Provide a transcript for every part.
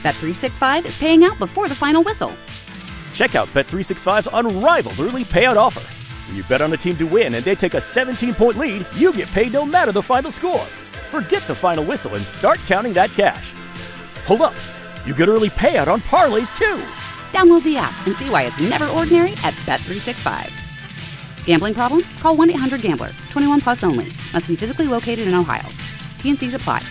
Bet365 is paying out before the final whistle. Check out Bet365's unrivaled early payout offer. When you bet on a team to win and they take a 17-point lead, you get paid no matter the final score. Forget the final whistle and start counting that cash. Hold up. You get early payout on parlays, too. Download the app and see why it's never ordinary at Bet365. Gambling problem? Call 1-800-GAMBLER. 21 plus only. Must be physically located in Ohio. T&Cs apply.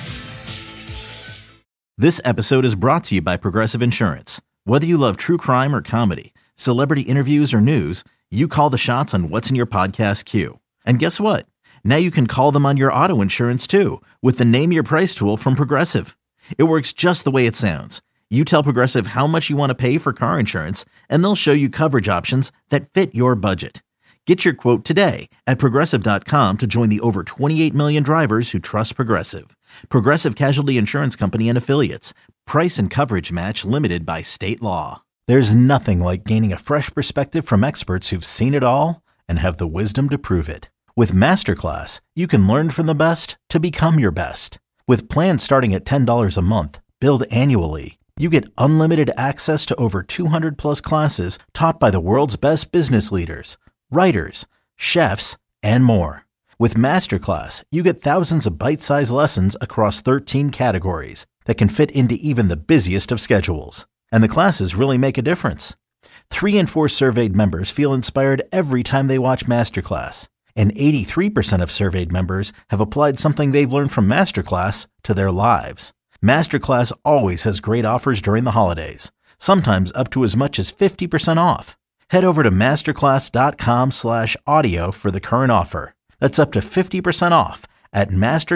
This episode is brought to you by Progressive Insurance. Whether you love true crime or comedy, celebrity interviews or news, you call the shots on what's in your podcast queue. And guess what? Now you can call them on your auto insurance too with the Name Your Price tool from Progressive. It works just the way it sounds. You tell Progressive how much you want to pay for car insurance, and they'll show you coverage options that fit your budget. Get your quote today at Progressive.com to join the over 28 million drivers who trust Progressive. Progressive Casualty Insurance Company and Affiliates. Price and coverage match limited by state law. There's nothing like gaining a fresh perspective from experts who've seen it all and have the wisdom to prove it. With Masterclass, you can learn from the best to become your best. With plans starting at $10 a month, billed annually, you get unlimited access to over 200 plus classes taught by the world's best business leaders, writers, chefs, and more. With Masterclass, you get thousands of bite-sized lessons across 13 categories that can fit into even the busiest of schedules. And the classes really make a difference. 3 in 4 surveyed members feel inspired every time they watch Masterclass. And 83% of surveyed members have applied something they've learned from Masterclass to their lives. Masterclass always has great offers during the holidays, sometimes up to as much as 50% off. Head over to masterclass.com/audio for the current offer. That's up to 50% off at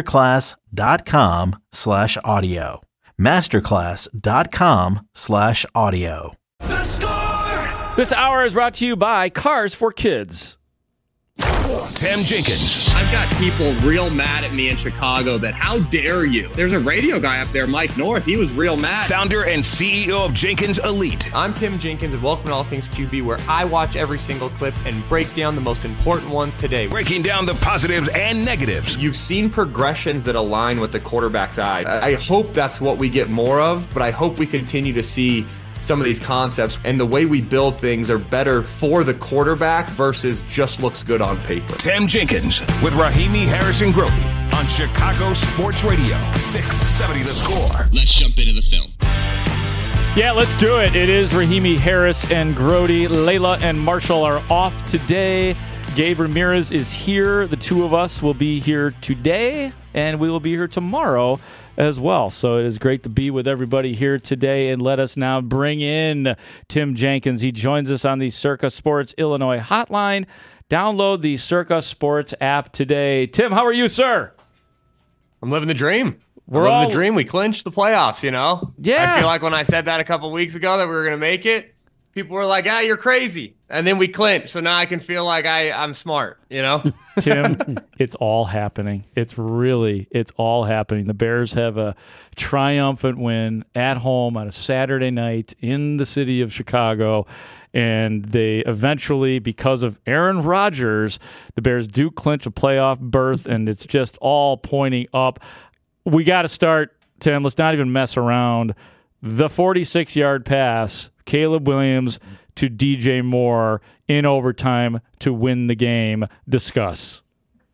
masterclass.com/audio. masterclass.com/audio. The Score! This hour is brought to you by Cars for Kids. Tim Jenkins. I've got people real mad at me in Chicago that how dare you? There's a radio guy up there, Mike North. He was real mad. Founder and CEO of Jenkins Elite. I'm Tim Jenkins, and welcome to All Things QB, where I watch every single clip and break down the most important ones today. Breaking down the positives and negatives. You've seen progressions that align with the quarterback's eye. I hope that's what we get more of, but I hope we continue to see some of these concepts and the way we build things are better for the quarterback versus just looks good on paper. Tim Jenkins with Rahimi Harrison Grote on Chicago Sports Radio, 670 The Score. Let's jump into the film. Yeah, let's do it. It is Rahimi Harris and Grote. Layla and Marshall are off today. Gabe Ramirez is here. The two of us will be here today, and we will be here tomorrow as well. So it is great to be with everybody here today, and let us now bring in Tim Jenkins. He joins us on the Circa Sports Illinois hotline. Download the Circa Sports app today. Tim, how are you, sir? I'm living the dream. We're living the dream. We clinched the playoffs, you know? Yeah. I feel like when I said that a couple weeks ago that we were going to make it, people were like, you're crazy. And then we clinched. So now I can feel like I'm smart, you know? Tim, it's all happening. It's all happening. The Bears have a triumphant win at home on a Saturday night in the city of Chicago. And they eventually, because of Aaron Rodgers, the Bears do clinch a playoff berth, and it's just all pointing up. We got to start, Tim. Let's not even mess around. The 46-yard pass, Caleb Williams to DJ Moore in overtime to win the game. Discuss.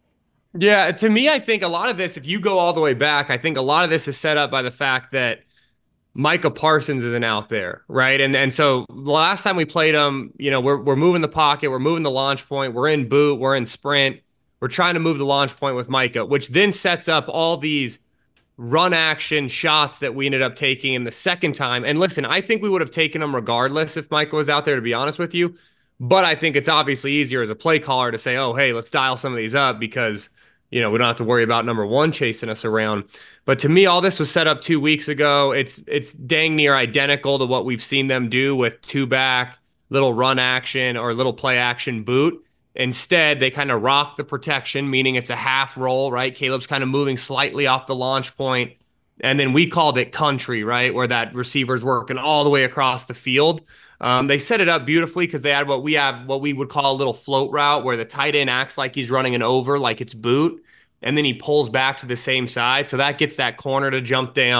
Yeah, to me, I think a lot of this, if you go all the way back, I think a lot of this is set up by the fact that Micah Parsons isn't out there, right? And so the last time we played him, you know, we're moving the pocket, we're moving the launch point, we're in boot, we're in sprint, we're trying to move the launch point with Micah, which then sets up all these run action shots that we ended up taking in the second time. And listen, I think we would have taken them regardless if Micah was out there, to be honest with you. But I think it's obviously easier as a play caller to say, oh, hey, let's dial some of these up because, you know, we don't have to worry about number one chasing us around. But to me, all this was set up 2 weeks ago. It's dang near identical to what we've seen them do with two back, little run action or little play action boot. Instead, they kind of rock the protection, meaning it's a half roll, right? Caleb's kind of moving slightly off the launch point. And then we called it country, right? Where that receiver's working all the way across the field. They set it up beautifully because they had what we would call a little float route where the tight end acts like he's running an over, like it's boot. And then he pulls back to the same side. So that gets that corner to jump down.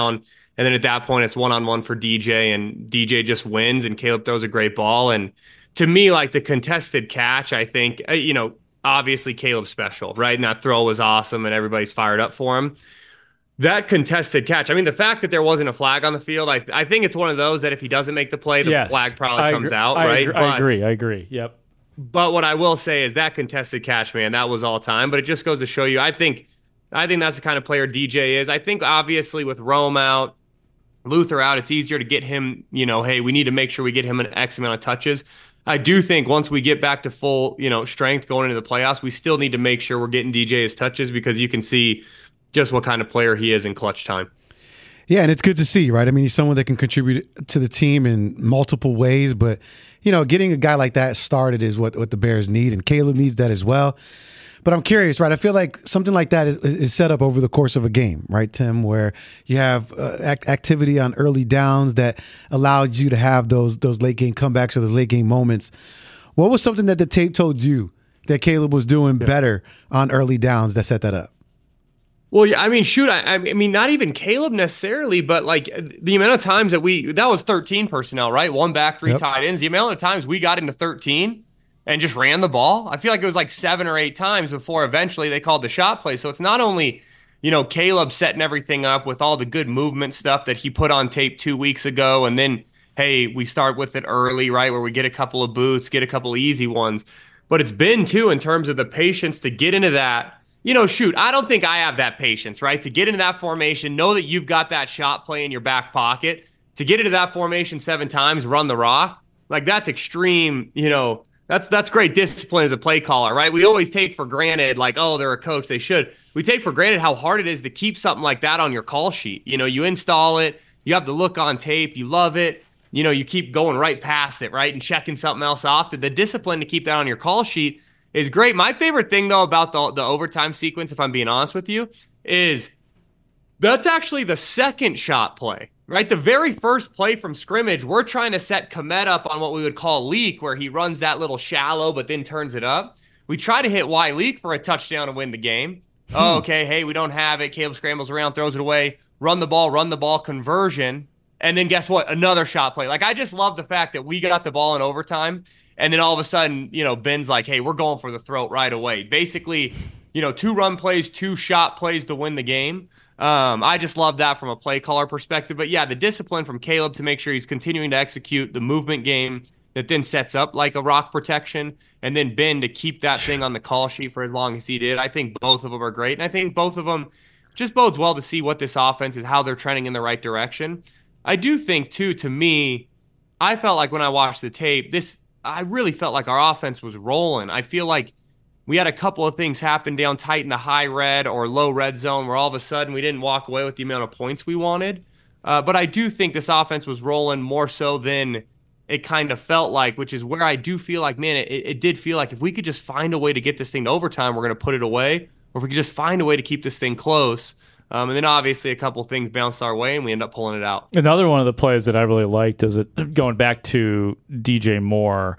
And then at that point, it's one-on-one for DJ, and DJ just wins, and Caleb throws a great ball. And to me, like the contested catch, I think, obviously Caleb's special, right? And that throw was awesome, and everybody's fired up for him. That contested catch, I mean, the fact that there wasn't a flag on the field, I think it's one of those that if he doesn't make the play, the flag probably comes out, right? I agree. Yep. But what I will say is that contested catch, man, that was all time. But it just goes to show you, I think that's the kind of player DJ is. I think obviously with Rome out, Luther out, it's easier to get him, hey, we need to make sure we get him an X amount of touches. I do think once we get back to full, strength going into the playoffs, we still need to make sure we're getting DJ his touches because you can see just what kind of player he is in clutch time. Yeah, and it's good to see, right? I mean, he's someone that can contribute to the team in multiple ways, but, getting a guy like that started is what the Bears need, and Caleb needs that as well. But I'm curious, right? I feel like something like that is set up over the course of a game, right, Tim, where you have activity on early downs that allows you to have those late-game comebacks or those late-game moments. What was something that the tape told you that Caleb was doing better on early downs that set that up? Well, yeah, I mean, shoot, I mean, not even Caleb necessarily, but like the amount of times that was 13 personnel, right? 1 back, 3 tight ends. The amount of times we got into 13 and just ran the ball. I feel like it was like 7 or 8 times before eventually they called the shot play. So it's not only, Caleb setting everything up with all the good movement stuff that he put on tape 2 weeks ago. And then, hey, we start with it early, right? Where we get a couple of boots, get a couple of easy ones. But it's been too in terms of the patience to get into that. Shoot, I don't think I have that patience, right? To get into that formation, know that you've got that shot play in your back pocket. To get into that formation 7 times, run the rock, like that's extreme, that's great discipline as a play caller, right? We always take for granted, like, oh, they're a coach, they should. We take for granted how hard it is to keep something like that on your call sheet. You install it, you have the look on tape, you love it, you keep going right past it, right? And checking something else off. The discipline to keep that on your call sheet is great. My favorite thing, though, about the overtime sequence, if I'm being honest with you, is that's actually the second shot play, right? The very first play from scrimmage, we're trying to set Kmet up on what we would call leak, where he runs that little shallow but then turns it up. We try to hit Y leak for a touchdown to win the game. Oh, okay, hey, we don't have it. Caleb scrambles around, throws it away, run the ball, conversion. And then guess what? Another shot play. Like, I just love the fact that we got the ball in overtime. And then all of a sudden, Ben's like, hey, we're going for the throat right away. Basically, 2 run plays, 2 shot plays to win the game. I just love that from a play caller perspective. But yeah, the discipline from Caleb to make sure he's continuing to execute the movement game that then sets up like a rock protection. And then Ben to keep that thing on the call sheet for as long as he did. I think both of them are great. And I think both of them just bodes well to see what this offense is, how they're trending in the right direction. I do think, too, to me, I felt like when I watched the tape, I really felt like our offense was rolling. I feel like we had a couple of things happen down tight in the high red or low red zone where all of a sudden we didn't walk away with the amount of points we wanted. But I do think this offense was rolling more so than it kind of felt like, which is where I do feel like, man, it did feel like if we could just find a way to get this thing to overtime, we're going to put it away. Or if we could just find a way to keep this thing close. And then obviously a couple things bounced our way and we end up pulling it out. Another one of the plays that I really liked is going back to DJ Moore.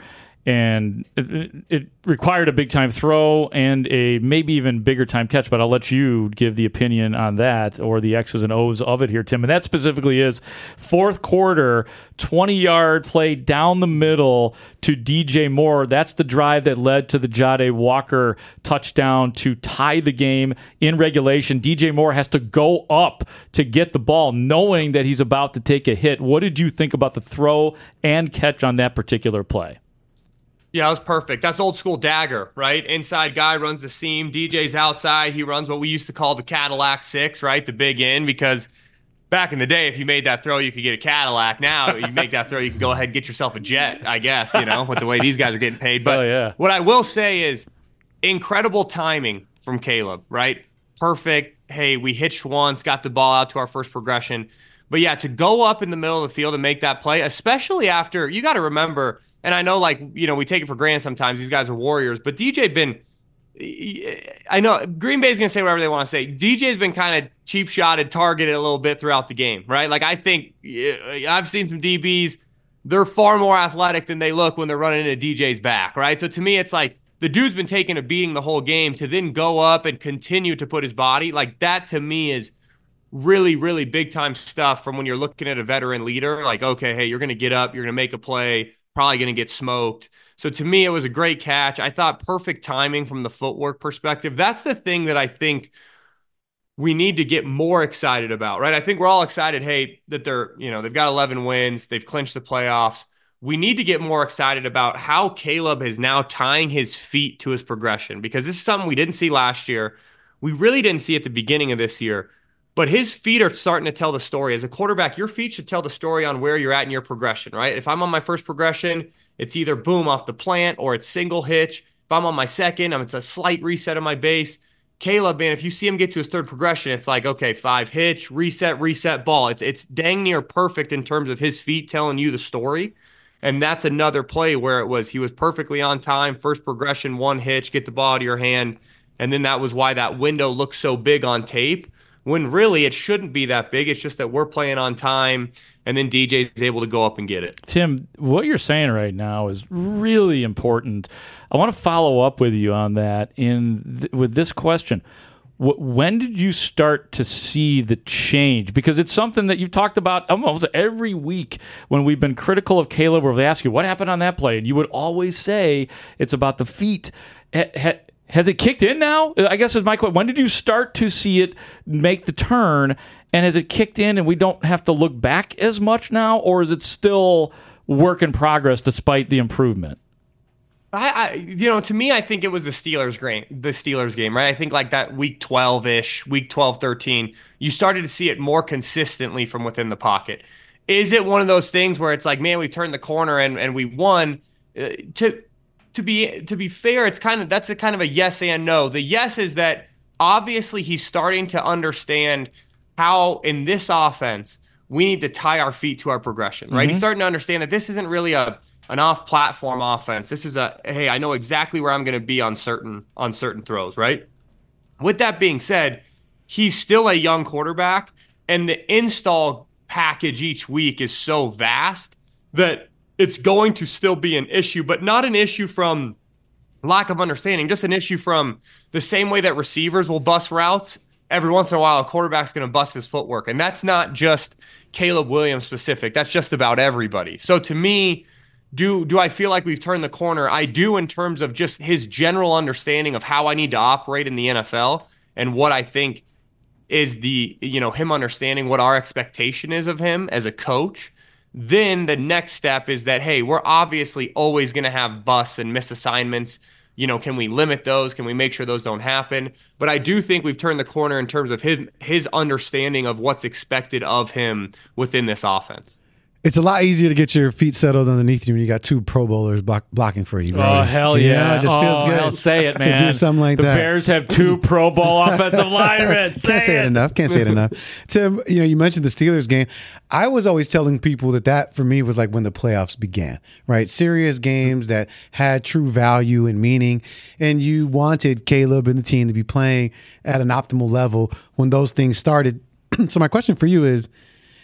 And it required a big-time throw and a maybe even bigger-time catch, but I'll let you give the opinion on that or the X's and O's of it here, Tim. And that specifically is fourth quarter, 20-yard play down the middle to DJ Moore. That's the drive that led to the Jahdae Walker touchdown to tie the game in regulation. DJ Moore has to go up to get the ball, knowing that he's about to take a hit. What did you think about the throw and catch on that particular play? Yeah, it was perfect. That's old school dagger, right? Inside guy runs the seam. DJ's outside. He runs what we used to call the Cadillac 6, right? The big end, because back in the day, if you made that throw, you could get a Cadillac. Now, you make that throw, you can go ahead and get yourself a jet, I guess, with the way these guys are getting paid. But What I will say is incredible timing from Caleb, right? Perfect. Hey, we hitched once, got the ball out to our first progression. But yeah, to go up in the middle of the field and make that play, especially after, you got to remember, and I know, we take it for granted sometimes. These guys are warriors. But DJ been, I know Green Bay's going to say whatever they want to say. DJ's been kind of cheap-shotted, targeted a little bit throughout the game, right? Like, I think I've seen some DBs. They're far more athletic than they look when they're running into DJ's back, right? So to me, it's like the dude's been taking a beating the whole game to then go up and continue to put his body. Like, that to me is really, really big time stuff from when you're looking at a veteran leader. Like, okay, hey, you're going to get up, you're going to make a play, probably going to get smoked. So to me, it was a great catch. I thought perfect timing from the footwork perspective. That's the thing that I think we need to get more excited about, right? I think we're all excited, hey, that they've got 11 wins, they've clinched the playoffs. We need to get more excited about how Caleb is now tying his feet to his progression, because this is something we didn't see last year. We really didn't see at the beginning of this year, but his feet are starting to tell the story. As a quarterback, your feet should tell the story on where you're at in your progression, right? If I'm on my first progression, it's either boom off the plant or it's single hitch. If I'm on my second, it's a slight reset of my base. Caleb, man, if you see him get to his third progression, it's like, okay, 5 hitch, reset, ball. It's dang near perfect in terms of his feet telling you the story. And that's another play where he was perfectly on time, first progression, 1 hitch, get the ball out of your hand. And then that was why that window looks so big on tape, when really it shouldn't be that big. It's just that we're playing on time, and then DJ is able to go up and get it. Tim, what you're saying right now is really important. I want to follow up with you on that with this question. When did you start to see the change? Because it's something that you've talked about almost every week when we've been critical of Caleb, where we ask you, what happened on that play? And you would always say it's about the feet. Has it kicked in now? I guess is my question. When did you start to see it make the turn? And has it kicked in and we don't have to look back as much now? Or is it still work in progress despite the improvement? To me, I think it was the Steelers game, right? I think like that week 12-ish, week 12, 13, you started to see it more consistently from within the pocket. Is it one of those things where it's like, man, we turned the corner and we won? To be fair, that's a kind of a yes and no. The yes is that obviously he's starting to understand how in this offense we need to tie our feet to our progression, right? Mm-hmm. He's starting to understand that this isn't really an off-platform offense. This is hey, I know exactly where I'm going to be on certain throws, right? With that being said, he's still a young quarterback, and the install package each week is so vast that it's going to still be an issue, but not an issue from lack of understanding, just an issue from the same way that receivers will bust routes. Every once in a while, a quarterback's going to bust his footwork, and that's not just Caleb Williams specific. That's just about everybody. So to me, do I feel like we've turned the corner? I do, in terms of just his general understanding of how I need to operate in the NFL, and what I think is him understanding what our expectation is of him as a coach. Then the next step is that, hey, we're obviously always going to have busts and misassignments. Can we limit those? Can we make sure those don't happen? But I do think we've turned the corner in terms of his understanding of what's expected of him within this offense. It's a lot easier to get your feet settled underneath you when you got 2 Pro Bowlers blocking for you, bro. Oh, hell yeah. It just feels good. Hell, say it, man. To do something like that. The Bears have 2 Pro Bowl offensive linemen. Can't say it enough. Tim, you mentioned the Steelers game. I was always telling people that for me was like when the playoffs began, right? Serious games that had true value and meaning, and you wanted Caleb and the team to be playing at an optimal level when those things started. So my question for you is,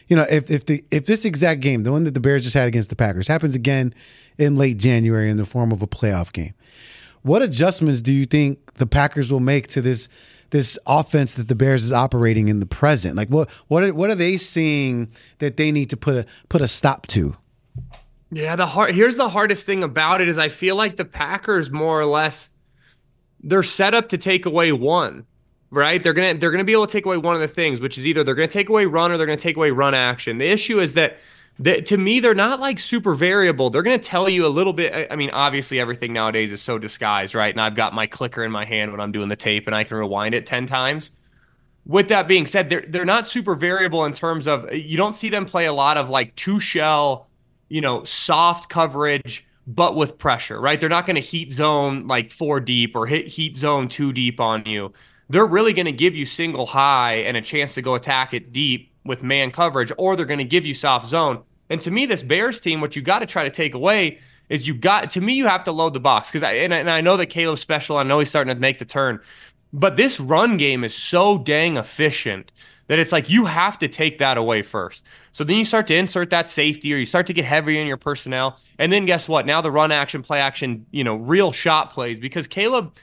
if this exact game, the one that the Bears just had against the Packers, happens again in late January in the form of a playoff game, what adjustments do you think the Packers will make to this offense that the Bears is operating in the present? Like what are they seeing that they need to put a stop to? Yeah, here's the hardest thing about it is I feel like the Packers more or less, they're set up to take away one. Right? They're gonna be able to take away one of the things, which is either they're gonna take away run or they're gonna take away run action. The issue is that to me, they're not like super variable. They're gonna tell you a little bit. I mean, obviously everything nowadays is so disguised, right? And I've got my clicker in my hand when I'm doing the tape and I can rewind it 10 times. With that being said, they're not super variable in terms of, you don't see them play a lot of like 2-shell, soft coverage, but with pressure, right? They're not gonna heat zone like 4 deep or hit heat zone 2 deep on you. They're really going to give you single high and a chance to go attack it deep with man coverage, or they're going to give you soft zone. And to me, this Bears team, what you got to try to take away is you have to load the box. Because I know that Caleb's special. I know he's starting to make the turn. But this run game is so dang efficient that it's like you have to take that away first. So then you start to insert that safety, or you start to get heavier in your personnel. And then guess what? Now the run action, play action, real shot plays. Because Caleb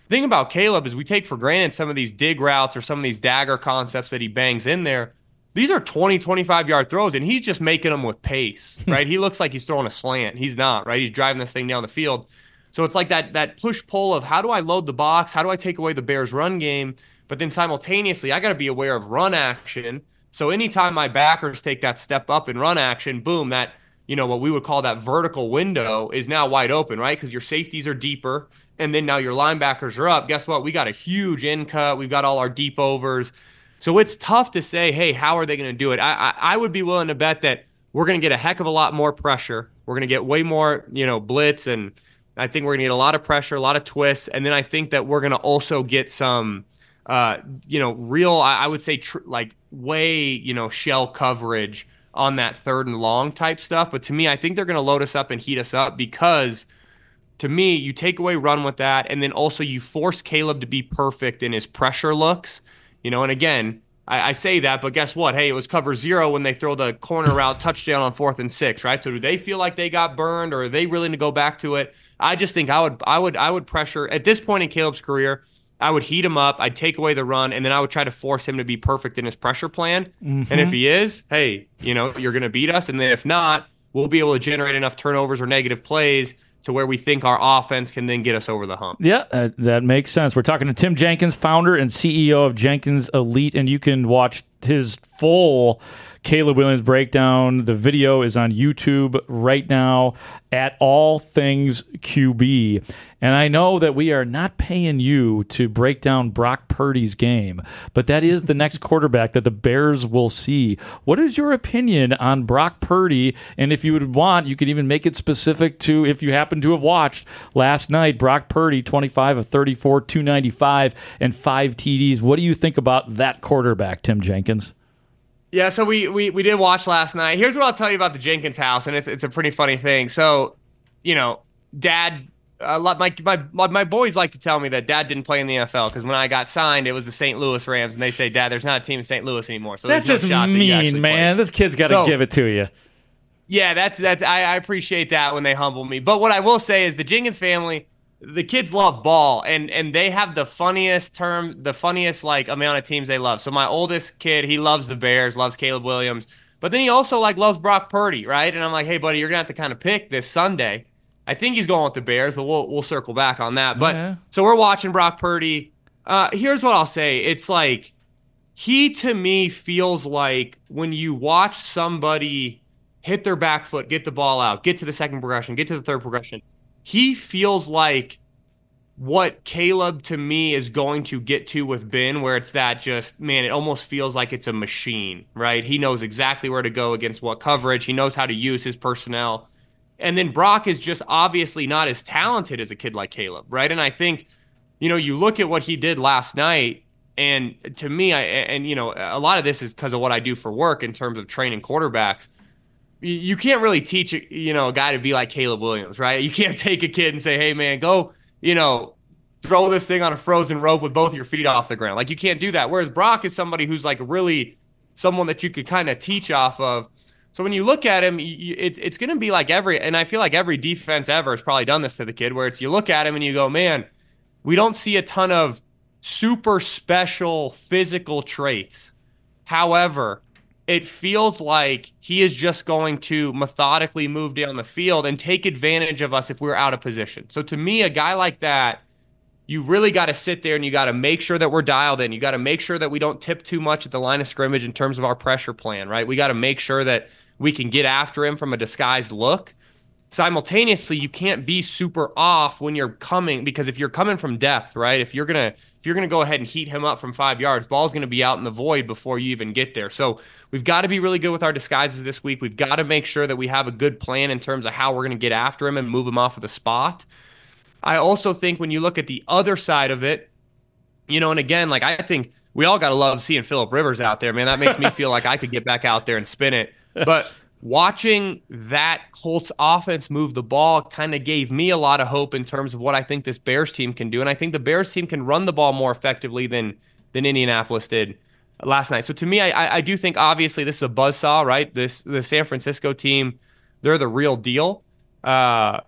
The thing about Caleb is we take for granted some of these dig routes or some of these dagger concepts that he bangs in there. These are 20, 25-yard throws, and he's just making them with pace, right? He looks like he's throwing a slant. He's not, right? He's driving this thing down the field. So it's like that push-pull of how do I load the box? How do I take away the Bears' run game? But then simultaneously, I got to be aware of run action. So anytime my backers take that step up in run action, boom, that, what we would call that vertical window is now wide open, right? Because your safeties are deeper, and then now your linebackers are up. Guess what? We got a huge in cut. We've got all our deep overs. So it's tough to say, hey, how are they going to do it? I would be willing to bet that we're going to get a heck of a lot more pressure. We're going to get way more, blitz, and I think we're going to get a lot of pressure, a lot of twists, and then I think that we're going to also get some, real, I would say, way, shell coverage on that 3rd and long type stuff. But to me, I think they're going to load us up and heat us up because, to me, you take away run with that, and then also you force Caleb to be perfect in his pressure looks. And again, I say that, but guess what? Hey, it was cover 0 when they throw the corner route touchdown on 4th and 6, right? So do they feel like they got burned, or are they willing to go back to it? I just think I would pressure at this point in Caleb's career. I would heat him up. I'd take away the run, and then I would try to force him to be perfect in his pressure plan. Mm-hmm. And if he is, hey, you're going to beat us. And then if not, we'll be able to generate enough turnovers or negative plays to where we think our offense can then get us over the hump. Yeah, that makes sense. We're talking to Tim Jenkins, founder and CEO of Jenkins Elite, and you can watch his full Caleb Williams breakdown. The video is on YouTube right now at All Things QB. And I know that we are not paying you to break down Brock Purdy's game, but that is the next quarterback that the Bears will see. What is your opinion on Brock Purdy? And if you would want, you could even make it specific to if you happen to have watched last night, Brock Purdy, 25 of 34, 295, and 5 TDs. What do you think about that quarterback, Tim Jenkins? Yeah, so we did watch last night. Here's what I'll tell you about the Jenkins house, and it's a pretty funny thing. So, Dad, my boys like to tell me that Dad didn't play in the NFL because when I got signed, it was the St. Louis Rams, and they say, Dad, there's not a team in St. Louis anymore. So that's just mean, man. Played. This kid's got to give it to you. Yeah, that's I appreciate that when they humble me. But what I will say is the Jenkins family, the kids love ball, and they have the funniest amount of teams they love. So my oldest kid, he loves the Bears, loves Caleb Williams, but then he also loves Brock Purdy, right? And I'm like, hey, buddy, you're gonna have to kind of pick this Sunday. I think he's going with the Bears, but we'll circle back on that. But So we're watching Brock Purdy. Here's what I'll say: it's like he to me feels like when you watch somebody hit their back foot, get the ball out, get to the second progression, get to the third progression. He feels like what Caleb to me is going to get to with Ben, where it's that just, man, it almost feels like it's a machine, right? He knows exactly where to go against what coverage. He knows how to use his personnel. And then Brock is just obviously not as talented as a kid like Caleb, right? And I think, you look at what he did last night, and to me, a lot of this is because of what I do for work in terms of training quarterbacks. You can't really teach, a guy to be like Caleb Williams, right? You can't take a kid and say, hey, man, go, throw this thing on a frozen rope with both your feet off the ground. You can't do that. Whereas Brock is somebody who's really someone that you could kind of teach off of. So when you look at him, it's going to be like and I feel like every defense ever has probably done this to the kid, where it's you look at him and you go, man, we don't see a ton of super special physical traits. However, it feels like he is just going to methodically move down the field and take advantage of us if we're out of position. So to me, a guy like that, you really got to sit there and you got to make sure that we're dialed in. You got to make sure that we don't tip too much at the line of scrimmage in terms of our pressure plan, right? We got to make sure that we can get after him from a disguised look. Simultaneously, you can't be super off when you're coming, because if you're coming from depth, right? If you're gonna go ahead and heat him up from 5 yards, ball's gonna be out in the void before you even get there. So we've got to be really good with our disguises this week. We've got to make sure that we have a good plan in terms of how we're gonna get after him and move him off of the spot. I also think when you look at the other side of it, and again, I think we all got to love seeing Phillip Rivers out there, man. That makes me feel like I could get back out there and spin it. But watching that Colts offense move the ball kind of gave me a lot of hope in terms of what I think this Bears team can do. And I think the Bears team can run the ball more effectively than Indianapolis did last night. So to me, I do think obviously this is a buzzsaw, right? The San Francisco team, they're the real deal.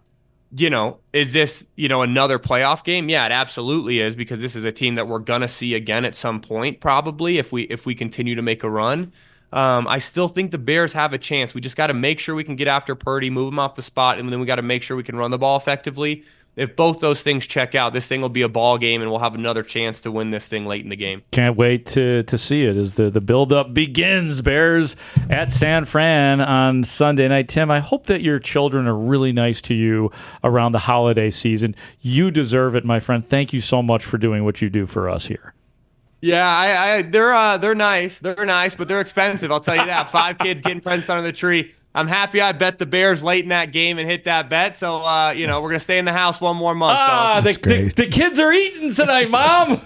is this, another playoff game? Yeah, it absolutely is, because this is a team that we're going to see again at some point, probably, if we continue to make a run. I still think the Bears have a chance. We just got to make sure we can get after Purdy, move him off the spot, and then we got to make sure we can run the ball effectively. If both those things check out, this thing will be a ball game, and we'll have another chance to win this thing late in the game. Can't wait to see it as the build-up begins. Bears at San Fran on Sunday night. Tim, I hope that your children are really nice to you around the holiday season. You deserve it, my friend. Thank you so much for doing what you do for us here. Yeah, they're nice. They're nice, but they're expensive. I'll tell you that. 5 kids getting presents under the tree. I'm happy I bet the Bears late in that game and hit that bet. So, we're going to stay in the house one more month. The kids are eating tonight, Mom.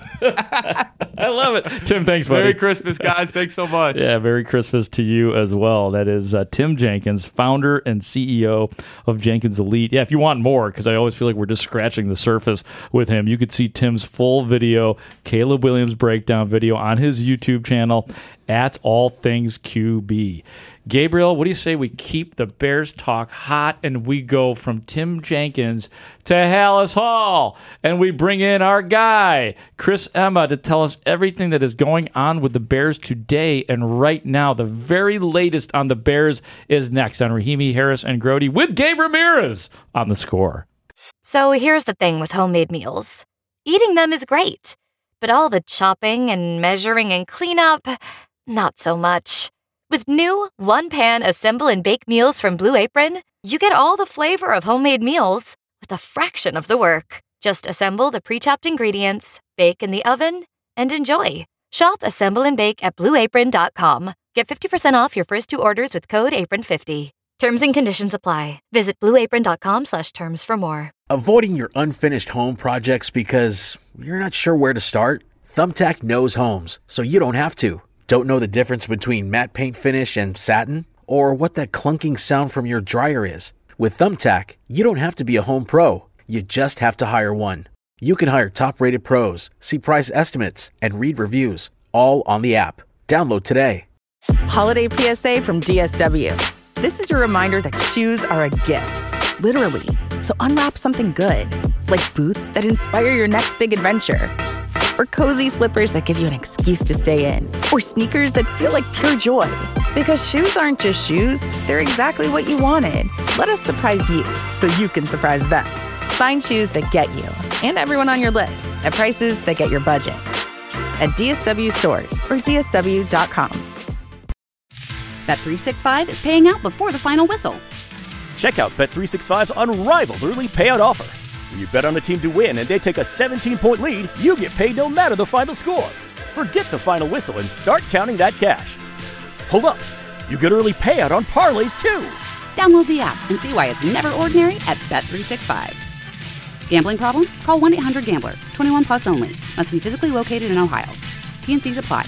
I love it. Tim, thanks, buddy. Merry Christmas, guys. Thanks so much. Yeah, Merry Christmas to you as well. That is Tim Jenkins, founder and CEO of Jenkins Elite. Yeah, if you want more, because I always feel like we're just scratching the surface with him, you could see Tim's full video, Caleb Williams breakdown video on his YouTube channel at All Things QB. Gabriel, what do you say we keep the Bears talk hot and we go from Tim Jenkins to Halas Hall and we bring in our guy, Chris Emma, to tell us everything that is going on with the Bears today and right now. The very latest on the Bears is next on Rahimi, Harris, and Grody with Gabe Ramirez on The Score. So here's the thing with homemade meals. Eating them is great, but all the chopping and measuring and cleanup, not so much. With new one-pan assemble and bake meals from Blue Apron, you get all the flavor of homemade meals with a fraction of the work. Just assemble the pre-chopped ingredients, bake in the oven, and enjoy. Shop Assemble and Bake at BlueApron.com. Get 50% off your first 2 orders with code APRON50. Terms and conditions apply. Visit BlueApron.com/terms for more. Avoiding your unfinished home projects because you're not sure where to start? Thumbtack knows homes, so you don't have to. Don't know the difference between matte paint finish and satin? Or what that clunking sound from your dryer is? With Thumbtack, you don't have to be a home pro. You just have to hire one. You can hire top-rated pros, see price estimates, and read reviews, all on the app. Download today. Holiday PSA from DSW. This is your reminder that shoes are a gift, literally. So unwrap something good, like boots that inspire your next big adventure. Or cozy slippers that give you an excuse to stay in. Or sneakers that feel like pure joy. Because shoes aren't just shoes, they're exactly what you wanted. Let us surprise you so you can surprise them. Find shoes that get you and everyone on your list at prices that get your budget. At DSW stores or DSW.com. Bet365 is paying out before the final whistle. Check out Bet365's unrivaled early payout offer. When you bet on a team to win and they take a 17-point lead, you get paid no matter the final score. Forget the final whistle and start counting that cash. Hold up. You get early payout on parlays, too. Download the app and see why it's never ordinary at Bet365. Gambling problem? Call 1-800-GAMBLER. 21 plus only. Must be physically located in Ohio. T&Cs apply.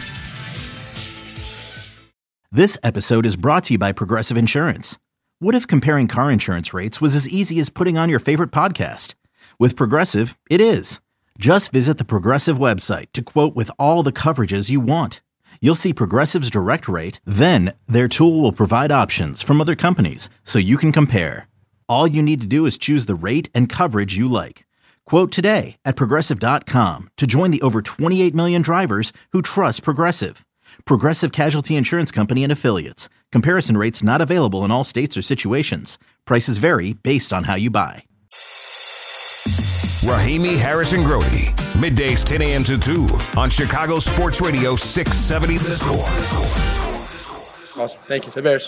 This episode is brought to you by Progressive Insurance. What if comparing car insurance rates was as easy as putting on your favorite podcast? With Progressive, it is. Just visit the Progressive website to quote with all the coverages you want. You'll see Progressive's direct rate, then their tool will provide options from other companies so you can compare. All you need to do is choose the rate and coverage you like. Quote today at Progressive.com to join the over 28 million drivers who trust Progressive. Progressive Casualty Insurance Company and Affiliates. Comparison rates not available in all states or situations. Prices vary based on how you buy. Rahimi, Harris, and Grody. Middays 10 a.m. to 2 on Chicago Sports Radio 670 The Score. Awesome. Thank you. The Bears.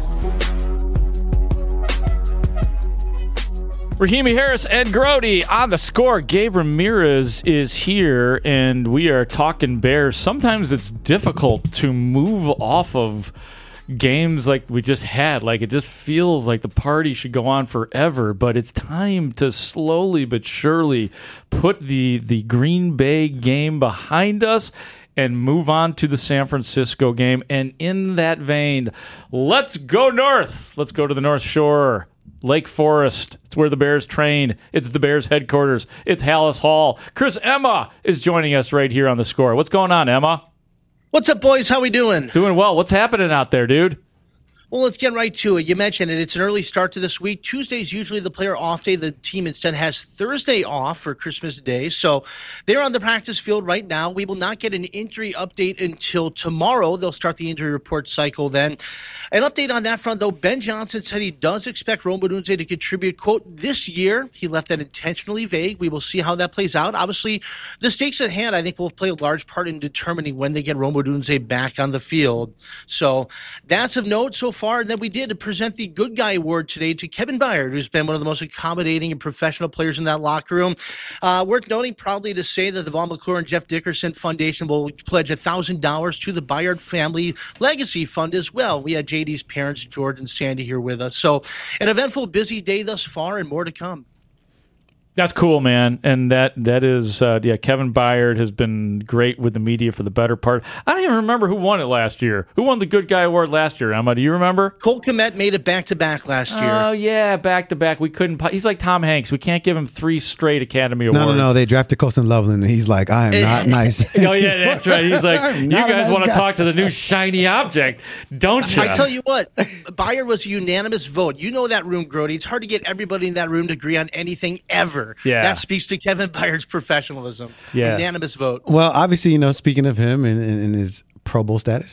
Rahimi, Harris, and Grody on The Score. Gabe Ramirez is here, and we are talking Bears. Sometimes it's difficult to move off of games like we just had. Like, it just feels like the party should go on forever, but it's time to slowly but surely put the Green Bay game behind us and move on to the San Francisco game. And in that vein, let's go north. Let's go to the North Shore. Lake Forest. It's where the Bears train. It's the Bears headquarters. It's Halas Hall. Chris Emma is joining us right here on The Score. What's going on, Emma? What's up, boys? How we doing? Doing well. What's happening out there, dude? Well, let's get right to it. You mentioned it. It's an early start to this week. Tuesday is usually the player off day. The team instead has Thursday off for Christmas Day. So they're on the practice field right now. We will not get an injury update until tomorrow. They'll start the injury report cycle then. An update on that front, though, Ben Johnson said he does expect Rome Odunze to contribute, quote, this year. He left that intentionally vague. We will see how that plays out. Obviously, the stakes at hand, I think, will play a large part in determining when they get Rome Odunze back on the field. So that's of note so far. And then we did present the Good Guy Award today to Kevin Byard, who's been one of the most accommodating and professional players in that locker room. Worth noting proudly to say that the Vaughn McClure and Jeff Dickerson Foundation will pledge $1,000 to the Byard Family Legacy Fund as well. We had JD's parents, George and Sandy, here with us. So an eventful, busy day thus far and more to come. That's cool, man. And that is, Kevin Byard has been great with the media for the better part. I don't even remember who won it last year. Who won the Good Guy Award last year, Emma? Do you remember? Cole Kmet made it back-to-back last year. Oh, yeah, back-to-back. We couldn't. He's like Tom Hanks. We can't give him 3 straight Academy Awards. No. They drafted Colson Loveland, and he's like, I am not nice. Oh, yeah, that's right. He's like, you guys want to talk to the new shiny object, don't you? I tell you what, Byard was a unanimous vote. You know that room, Grody. It's hard to get everybody in that room to agree on anything ever. Yeah. That speaks to Kevin Byard's professionalism. Yeah. Unanimous vote. Well, obviously, speaking of him and his Pro Bowl status.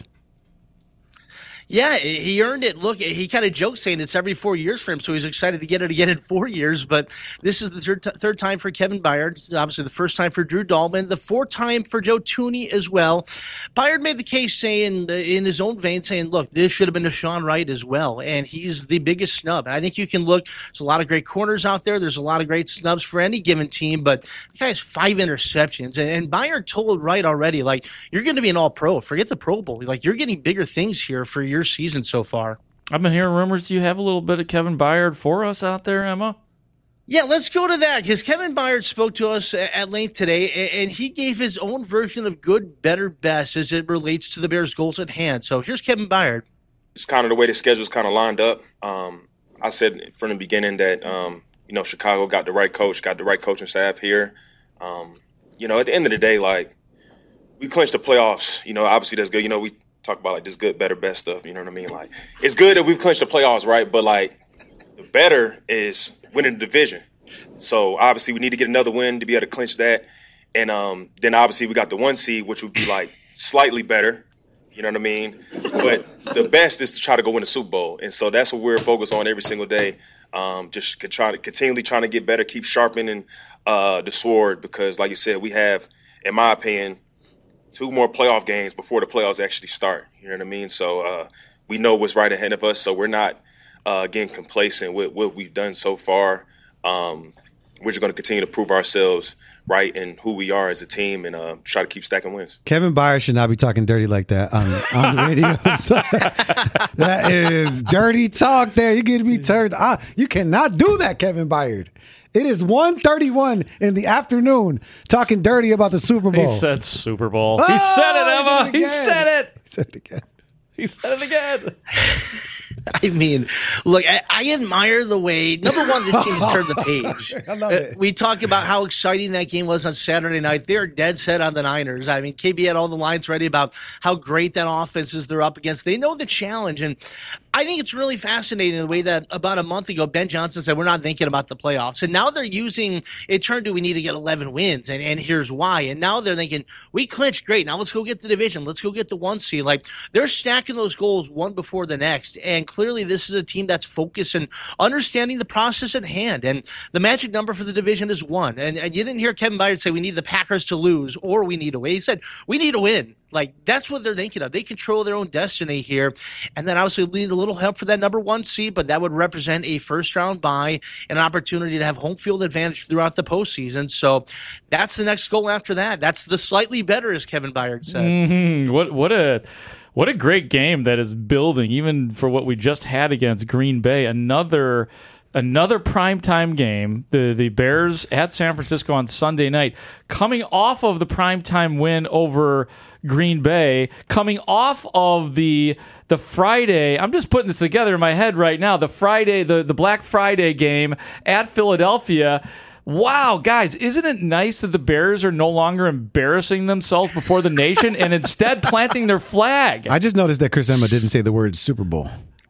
Yeah, he earned it. Look, he kind of jokes saying it's every 4 years for him, so he's excited to get it again in 4 years. But this is the third time for Kevin Byard. Obviously, the first time for Drew Dahlman, the 4th time for Joe Thuney as well. Byard made the case saying, in his own vein, saying, look, this should have been Deshaun Wright as well. And he's the biggest snub. And I think you can look, there's a lot of great corners out there. There's a lot of great snubs for any given team. But the guy has 5 interceptions. And Byard told Wright already, like, you're going to be an all-pro. Forget the Pro Bowl. Like, you're getting bigger things here for your season so far. I've been hearing rumors. Do you have a little bit of Kevin Byard for us out there, Emma? Yeah, let's go to that, because Kevin Byard spoke to us at length today, and he gave his own version of good, better, best as it relates to the Bears' goals at hand. So here's Kevin Byard. It's kind of the way the schedule's kind of lined up. I said from the beginning that, Chicago got the right coach, got the right coaching staff here. At the end of the day, like, we clinched the playoffs. Obviously that's good. We talk about like this good, better, best stuff. You know what I mean? Like, it's good that we've clinched the playoffs, right? But like, the better is winning the division. So obviously we need to get another win to be able to clinch that. And then obviously we got the 1 seed, which would be like slightly better. You know what I mean? But the best is to try to go win a Super Bowl. And so that's what we're focused on every single day. Just continually trying to get better, keep sharpening the sword, because like you said, we have, in my opinion, 2 more playoff games before the playoffs actually start. You know what I mean? So we know what's right ahead of us, so we're not getting complacent with what we've done so far. We're just going to continue to prove ourselves right and who we are as a team, and try to keep stacking wins. Kevin Byard should not be talking dirty like that on the radio. That is dirty talk there. You're going to be turned on. You cannot do that, Kevin Byard. It is 1:31 in the afternoon talking dirty about the Super Bowl. He said Super Bowl. He said it, Emma. He said it. He said it again. He said it again. I mean, look, I admire the way, number one, this team has turned the page. I love it. We talk about how exciting that game was on Saturday night. They're dead set on the Niners. I mean, KB had all the lines ready about how great that offense is they're up against. They know the challenge, and I think it's really fascinating the way that about a month ago, Ben Johnson said, we're not thinking about the playoffs. And now they're using, it turned to we need to get 11 wins, and here's why. And now they're thinking, we clinched, great. Now let's go get the division. Let's go get the 1 seed. Like, they're stacking those goals one before the next. And clearly this is a team that's focused and understanding the process at hand. And the magic number for the division is 1. And you didn't hear Kevin Byard say we need the Packers to lose or we need to win. He said, we need to win. Like, that's what they're thinking of. They control their own destiny here. And then obviously need a little help for that number 1 seed, but that would represent a first-round bye and an opportunity to have home field advantage throughout the postseason. So that's the next goal after that. That's the slightly better, as Kevin Byard said. Mm-hmm. What a great game that is building, even for what we just had against Green Bay. Another primetime game, the Bears at San Francisco on Sunday night, coming off of the primetime win over Green Bay, coming off of the Friday, I'm just putting this together in my head right now, the Friday, the Black Friday game at Philadelphia. Wow, guys, isn't it nice that the Bears are no longer embarrassing themselves before the nation and instead planting their flag? I just noticed that Chris Emma didn't say the word Super Bowl.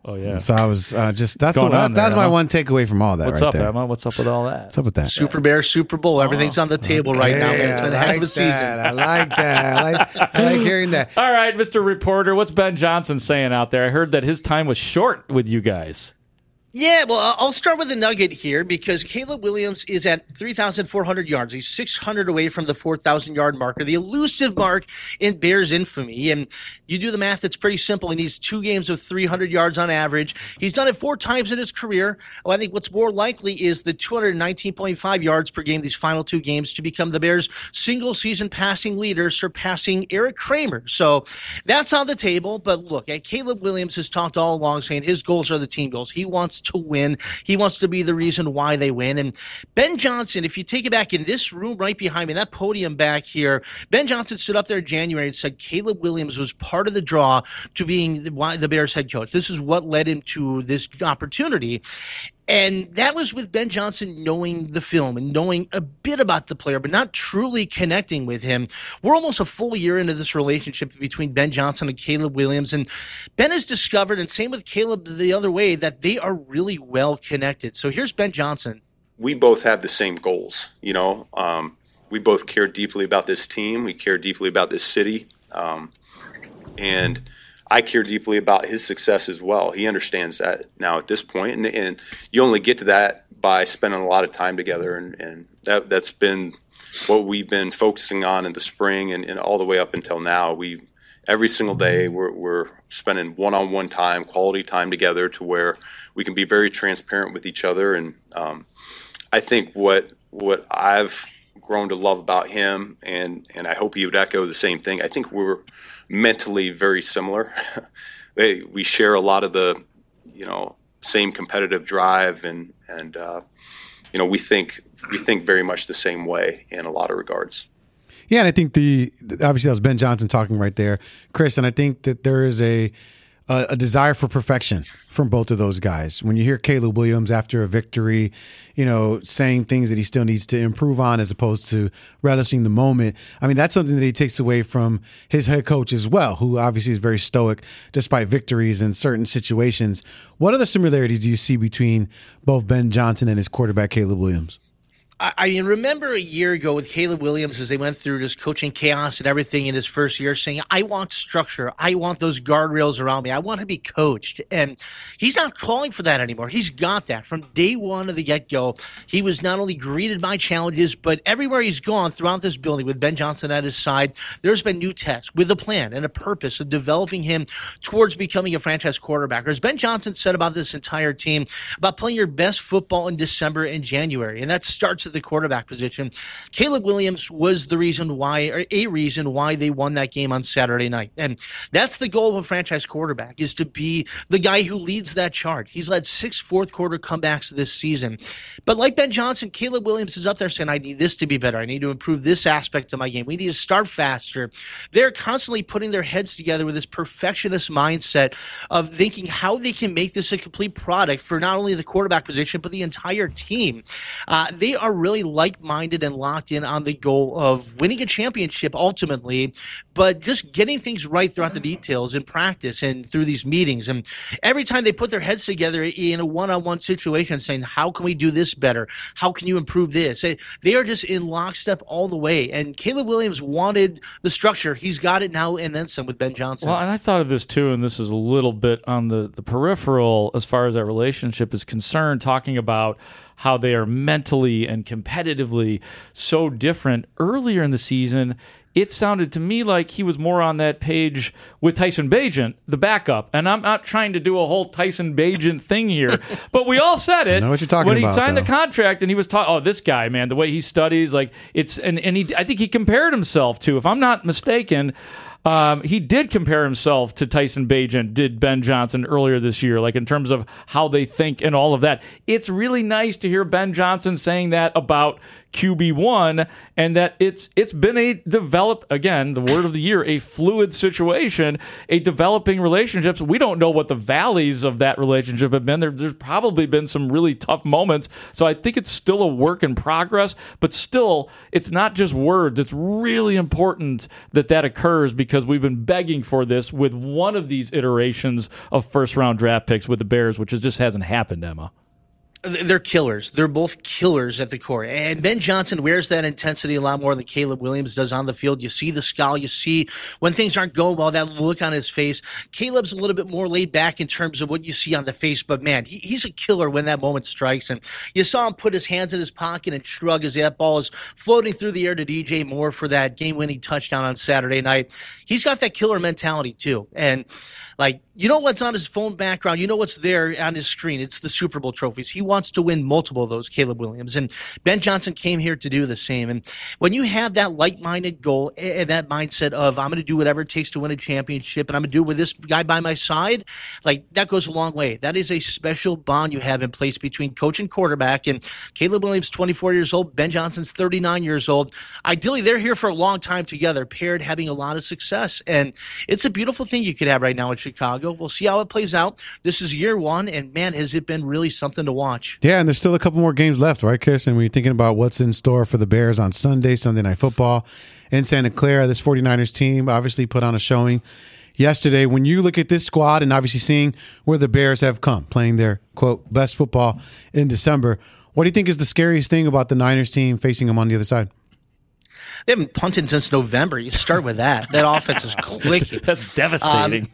Oh yeah. So I was that's my one takeaway from all that. What's right up, there. Emma? What's up with all that? What's up with that? Super Bears, Super Bowl. Everything's on the table right now, man. It's been a heck of a season. I like that. I like hearing that. All right, Mr. Reporter, what's Ben Johnson saying out there? I heard that his time was short with you guys. Yeah, well, I'll start with a nugget here because Caleb Williams is at 3,400 yards. He's 600 away from the 4,000-yard marker, the elusive mark in Bears infamy. And you do the math, it's pretty simple. He needs 2 games of 300 yards on average. He's done it 4 times in his career. Well, I think what's more likely is the 219.5 yards per game these final 2 games to become the Bears' single-season passing leader, surpassing Eric Kramer. So that's on the table. But look, Caleb Williams has talked all along saying his goals are the team goals. He wants to win. He wants to be the reason why they win. And Ben Johnson, if you take it back in this room right behind me, that podium back here, Ben Johnson stood up there in January and said Caleb Williams was part of the draw to being the Bears head coach. This is what led him to this opportunity. And that was with Ben Johnson knowing the film and knowing a bit about the player, but not truly connecting with him. We're almost a full year into this relationship between Ben Johnson and Caleb Williams. And Ben has discovered, and same with Caleb the other way, that they are really well connected. So here's Ben Johnson. We both have the same goals. We both care deeply about this team. We care deeply about this city. And I care deeply about his success as well. He understands that now at this point, and you only get to that by spending a lot of time together, and that's been what we've been focusing on in the spring and all the way up until now. Every single day we're spending one-on-one time, quality time together, to where we can be very transparent with each other. And I think what I've grown to love about him, and I hope he would echo the same thing. I think we're mentally very similar. We share a lot of the, same competitive drive, and we think very much the same way in a lot of regards. Yeah, and I think obviously that was Ben Johnson talking right there, Chris, and I think that there is a desire for perfection from both of those guys. When you hear Caleb Williams after a victory, saying things that he still needs to improve on as opposed to relishing the moment, I mean, that's something that he takes away from his head coach as well, who obviously is very stoic despite victories in certain situations. What other similarities do you see between both Ben Johnson and his quarterback, Caleb Williams? I mean, remember a year ago with Caleb Williams as they went through just coaching chaos and everything in his first year, saying, I want structure. I want those guardrails around me. I want to be coached. And he's not calling for that anymore. He's got that. From day one of the get-go, he was not only greeted by challenges, but everywhere he's gone throughout this building with Ben Johnson at his side, there's been new tests with a plan and a purpose of developing him towards becoming a franchise quarterback. Or as Ben Johnson said about this entire team, about playing your best football in December and January. And that starts at the quarterback position. Caleb Williams was a reason why they won that game on Saturday night. And that's the goal of a franchise quarterback, is to be the guy who leads that charge. He's led 6 fourth-quarter comebacks this season. But like Ben Johnson, Caleb Williams is up there saying, I need this to be better. I need to improve this aspect of my game. We need to start faster. They're constantly putting their heads together with this perfectionist mindset of thinking how they can make this a complete product for not only the quarterback position, but the entire team. They are really like-minded and locked in on the goal of winning a championship ultimately, but just getting things right throughout the details in practice and through these meetings. And every time they put their heads together in a one-on-one situation saying, how can we do this better? How can you improve this? They are just in lockstep all the way. And Caleb Williams wanted the structure. He's got it now and then some with Ben Johnson. Well, and I thought of this too, and this is a little bit on the peripheral as far as that relationship is concerned, talking about how they are mentally and competitively so different. Earlier in the season, it sounded to me like he was more on that page with Tyson Bagent, the backup. And I'm not trying to do a whole Tyson Bagent thing here, but we all said it. I know what you're talking when he about, signed though. the contract and he was this guy, man, the way he studies, like I think he compared himself to, if I'm not mistaken, he did compare himself to Tyson Bagent, did Ben Johnson earlier this year, like in terms of how they think and all of that. It's really nice to hear Ben Johnson saying that about QB1, and that it's been again, the word of the year, a fluid situation, a developing relationships. We don't know what the valleys of that relationship have been. There's probably been some really tough moments. So I think it's still a work in progress, but still, it's not just words. It's really important that occurs, because because we've been begging for this with one of these iterations of first-round draft picks with the Bears, which just hasn't happened, Emma. They're killers. They're both killers at the core. And Ben Johnson wears that intensity a lot more than Caleb Williams does on the field. You see the scowl. You see when things aren't going well, that look on his face. Caleb's a little bit more laid back in terms of what you see on the face. But, man, he's a killer when that moment strikes. And you saw him put his hands in his pocket and shrug as that ball is floating through the air to DJ Moore for that game-winning touchdown on Saturday night. He's got that killer mentality, too. And, like, you know what's on his phone background. You know what's there on his screen. It's the Super Bowl trophies. He wants to win multiple of those, Caleb Williams. And Ben Johnson came here to do the same. And when you have that like-minded goal and that mindset of I'm going to do whatever it takes to win a championship and I'm going to do it with this guy by my side, like that goes a long way. That is a special bond you have in place between coach and quarterback. And Caleb Williams, 24 years old. Ben Johnson's 39 years old. Ideally, they're here for a long time together, paired, having a lot of success. And it's a beautiful thing you could have right now in Chicago. We'll see how it plays out. This is year one, and, man, has it been really something to watch. Yeah, and there's still a couple more games left, right, Kirsten? When you're thinking about what's in store for the Bears on Sunday Night Football in Santa Clara, this 49ers team obviously put on a showing yesterday. When you look at this squad and obviously seeing where the Bears have come, playing their, quote, best football in December, what do you think is the scariest thing about the Niners team facing them on the other side? They haven't punted since November. You start with that. That offense is clicking. That's devastating.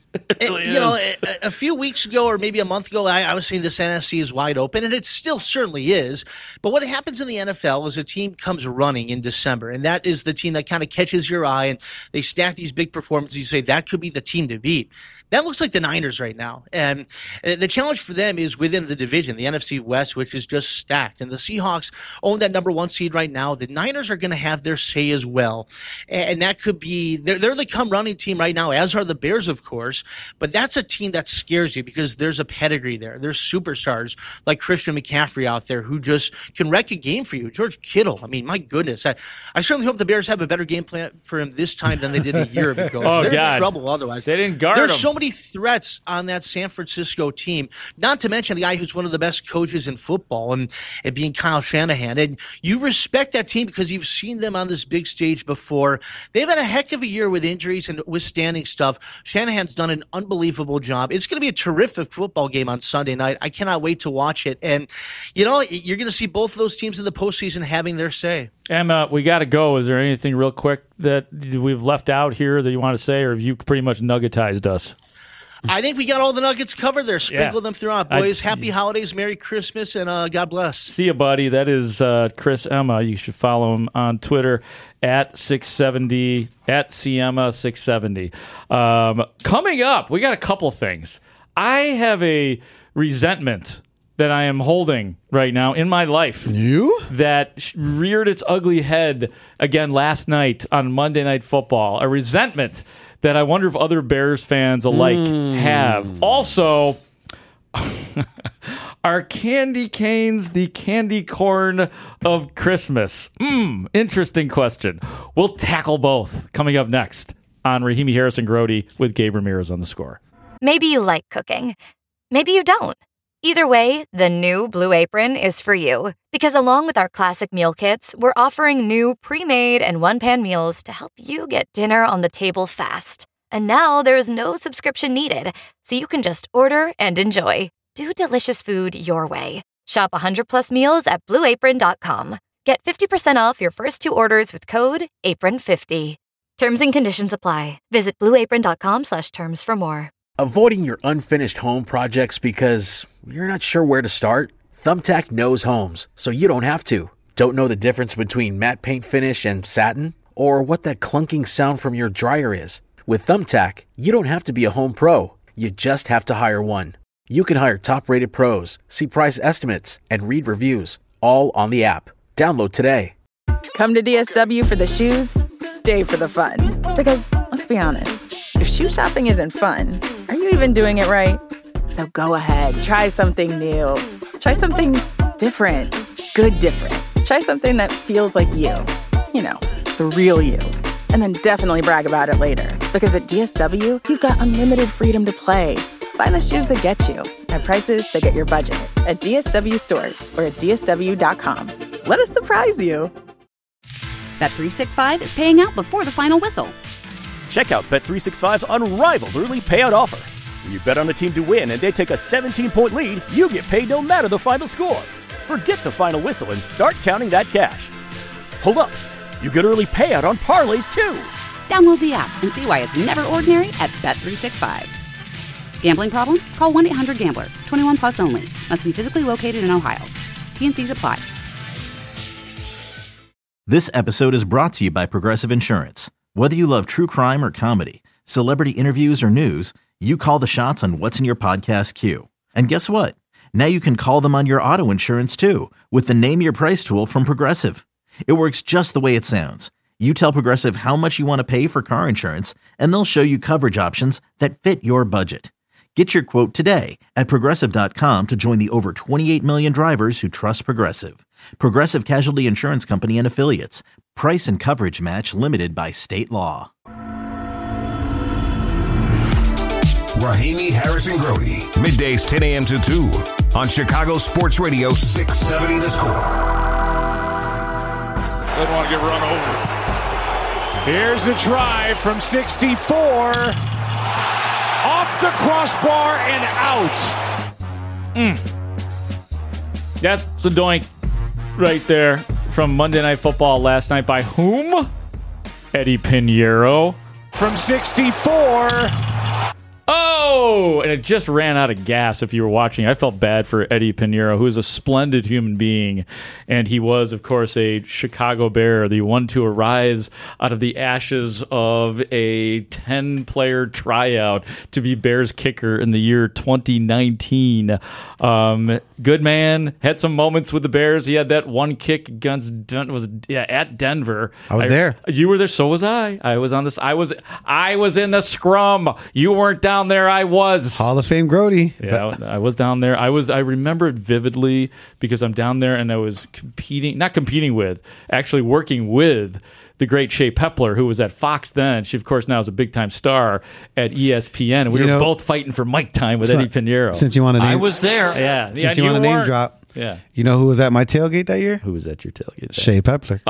A few weeks ago or maybe a month ago, I was saying this NFC is wide open, and it still certainly is. But what happens in the NFL is a team comes running in December, and that is the team that kind of catches your eye, and they stack these big performances. You say, that could be the team to beat. That looks like the Niners right now. And the challenge for them is within the division, the NFC West, which is just stacked. And the Seahawks own that number one seed right now. The Niners are going to have their say as well. And that could be, they're the come-running team right now, as are the Bears, of course. But that's a team that scares you because there's a pedigree there. There's superstars like Christian McCaffrey out there who just can wreck a game for you. George Kittle, I mean, my goodness. I certainly hope the Bears have a better game plan for him this time than they did a year ago. Oh, they're God. in trouble otherwise. They didn't guard him. There's so many threats on that San Francisco team, not to mention a guy who's one of the best coaches in football and being Kyle Shanahan. And you respect that team because you've seen them on this big stage before. They've had a heck of a year with injuries and withstanding stuff. Shanahan's done an unbelievable job. It's going to be a terrific football game on Sunday night. I cannot wait to watch it. And, you know, you're going to see both of those teams in the postseason having their say. Emma, we got to go. Is there anything real quick that we've left out here that you want to say, or have you pretty much nuggetized us? I think we got all the nuggets covered there. Sprinkle them throughout, boys. Happy holidays, Merry Christmas, and God bless. See you, buddy. That is Chris Emma. You should follow him on Twitter at 670, at CMA670. Coming up, we got a couple things. I have a resentment that I am holding right now in my life. You? That reared its ugly head again last night on Monday Night Football. A resentment that I wonder if other Bears fans alike have. Also, are candy canes the candy corn of Christmas? Interesting question. We'll tackle both coming up next on Rahimi Harrison Grody with Gabe Ramirez on The Score. Maybe you like cooking. Maybe you don't. Either way, the new Blue Apron is for you. Because along with our classic meal kits, we're offering new pre-made and one-pan meals to help you get dinner on the table fast. And now there's no subscription needed, so you can just order and enjoy. Do delicious food your way. Shop 100+ meals at BlueApron.com. Get 50% off your first 2 orders with code APRON50. Terms and conditions apply. Visit BlueApron.com/terms for more. Avoiding your unfinished home projects because you're not sure where to start? Thumbtack knows homes, so you don't have to. Don't know the difference between matte paint finish and satin? Or what that clunking sound from your dryer is? With Thumbtack, you don't have to be a home pro. You just have to hire one. You can hire top-rated pros, see price estimates, and read reviews, all on the app. Download today. Come to DSW for the shoes, stay for the fun. Because, let's be honest, if shoe shopping isn't fun, are you even doing it right? So go ahead, try something new. Try something different. Good different. Try something that feels like you. You know, the real you. And then definitely brag about it later. Because at DSW, you've got unlimited freedom to play. Find the shoes that get you at prices that get your budget at DSW stores or at DSW.com. Let us surprise you. Bet365 is paying out before the final whistle. Check out Bet365's unrivaled early payout offer. When you bet on a team to win and they take a 17-point lead, you get paid no matter the final score. Forget the final whistle and start counting that cash. Hold up. You get early payout on parlays, too. Download the app and see why it's never ordinary at Bet365. Gambling problem? Call 1-800-GAMBLER. 21 plus only. Must be physically located in Ohio. T&Cs apply. This episode is brought to you by Progressive Insurance. Whether you love true crime or comedy, celebrity interviews or news, you call the shots on what's in your podcast queue. And guess what? Now you can call them on your auto insurance too with the Name Your Price tool from Progressive. It works just the way it sounds. You tell Progressive how much you want to pay for car insurance, and they'll show you coverage options that fit your budget. Get your quote today at Progressive.com to join the over 28 million drivers who trust Progressive. Progressive Casualty Insurance Company and Affiliates. Price and coverage match limited by state law. Rahimi Harrison Grody, middays 10 a.m. to 2 on Chicago Sports Radio 670 The Score. Doesn't want to get run over. Here's the drive from 64. Off the crossbar and out. That's a doink right there from Monday Night Football last night by whom? Eddie Pinheiro. From 64. Oh, and it just ran out of gas if you were watching. I felt bad for Eddie Pinheiro, who is a splendid human being. And he was, of course, a Chicago Bear, the one to arise out of the ashes of a 10-player tryout to be Bears kicker in the year 2019. Good man. Had some moments with the Bears. He had that one kick against at Denver. I was there. You were there. So was I. I was on this. I was in the scrum. You weren't down there. I was. Hall of Fame Grody. Yeah, I was down there. I remember it vividly because I'm down there and I was actually working with the great Shea Pepler, who was at Fox then. She, of course, now is a big-time star at ESPN. And we were both fighting for mic time with Eddie Pinheiro. Since you want to name, I was there. Yeah. Since you want to name drop. Yeah. You know who was at my tailgate that year? Who was at your tailgate? Shea Pepler.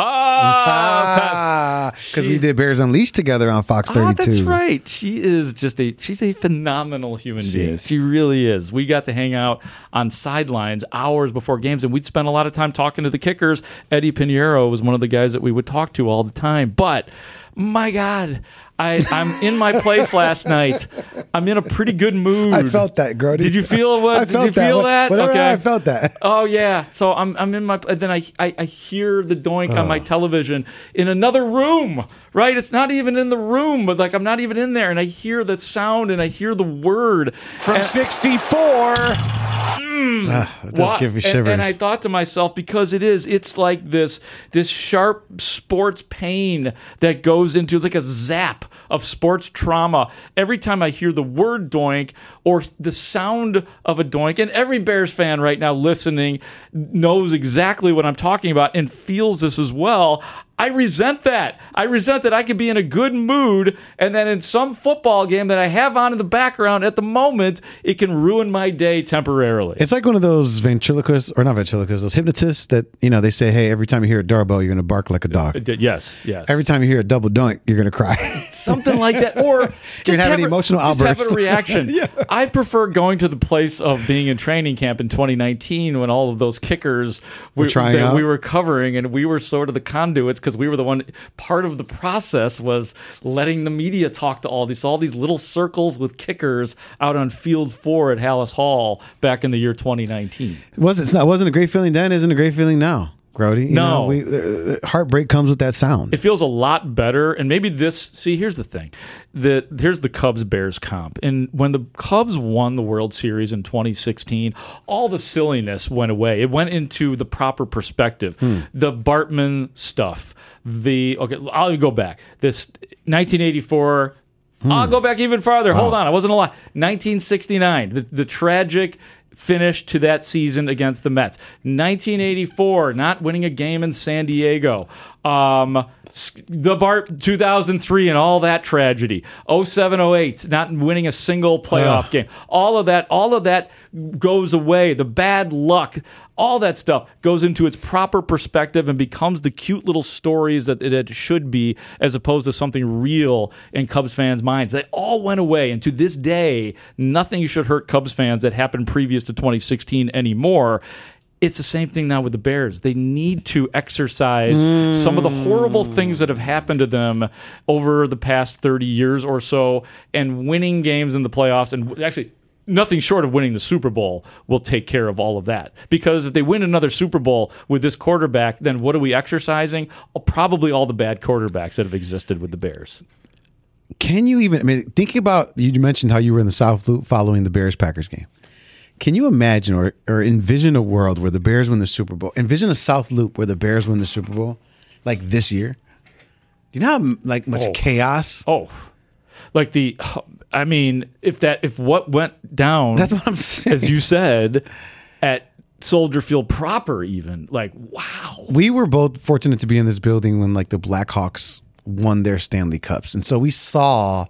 Because we did Bears Unleashed together on Fox 32. That's right. She is she's a phenomenal human being. She really is. We got to hang out on sidelines hours before games, and we'd spend a lot of time talking to the kickers. Eddie Pinheiro was one of the guys that we would talk to all the time. But my God, I'm in my place last night. I'm in a pretty good mood. I felt that, Grody. Did you feel what? I felt did you feel that? Okay. I felt that. Oh yeah. So I'm in my. Then I hear the doink on my television in another room. Right? It's not even in the room, but like I'm not even in there, and I hear the sound and I hear the word from 64. It does give me shivers. And I thought to myself, because it's like this sharp sports pain that goes into, it's like a zap of sports trauma. Every time I hear the word doink or the sound of a doink, and every Bears fan right now listening knows exactly what I'm talking about and feels this as well. I resent that. I could be in a good mood, and then in some football game that I have on in the background at the moment, it can ruin my day temporarily. It's like one of those ventriloquists, or not ventriloquists, those hypnotists that, they say, hey, every time you hear a doorbell, you're going to bark like a dog. Yes. Every time you hear a double doink, you're going to cry. Something like that. Or just have an emotional outburst. Just have a reaction. Yeah. I prefer going to the place of being in training camp in 2019 when all of those kickers we were covering, and we were sort of the conduits, because we were the one. Part of the process was letting the media talk to all these little circles with kickers out on Field 4 at Hallis Hall back in the year 2019. It wasn't a great feeling then. Isn't a great feeling now, Grody. Heartbreak comes with that sound. It feels a lot better. And maybe here's the thing. Here's the Cubs-Bears comp. And when the Cubs won the World Series in 2016, all the silliness went away. It went into the proper perspective. The Bartman stuff. I'll go back. This 1984... I'll go back even farther. Hold on. I wasn't alive. 1969, the tragic finish to that season against the Mets. 1984, not winning a game in San Diego. The Bart 2003 and all that tragedy. 07-08, not winning a single playoff game. All of that goes away. The bad luck, all that stuff goes into its proper perspective and becomes the cute little stories that it should be, as opposed to something real in Cubs fans' minds. They all went away, and to this day, nothing should hurt Cubs fans that happened previous to 2016 anymore. It's the same thing now with the Bears. They need to exercise some of the horrible things that have happened to them over the past 30 years or so, and winning games in the playoffs, and actually nothing short of winning the Super Bowl will take care of all of that. Because if they win another Super Bowl with this quarterback, then what are we exercising? Probably all the bad quarterbacks that have existed with the Bears. Can you even, thinking about, you mentioned how you were in the South Loop following the Bears-Packers game. Can you imagine or envision a world where the Bears win the Super Bowl? Envision a South Loop where the Bears win the Super Bowl, like this year. Do you know how much chaos? If what went down, that's what I'm saying, as you said, at Soldier Field proper, even wow. We were both fortunate to be in this building when the Blackhawks won their Stanley Cups, and so we saw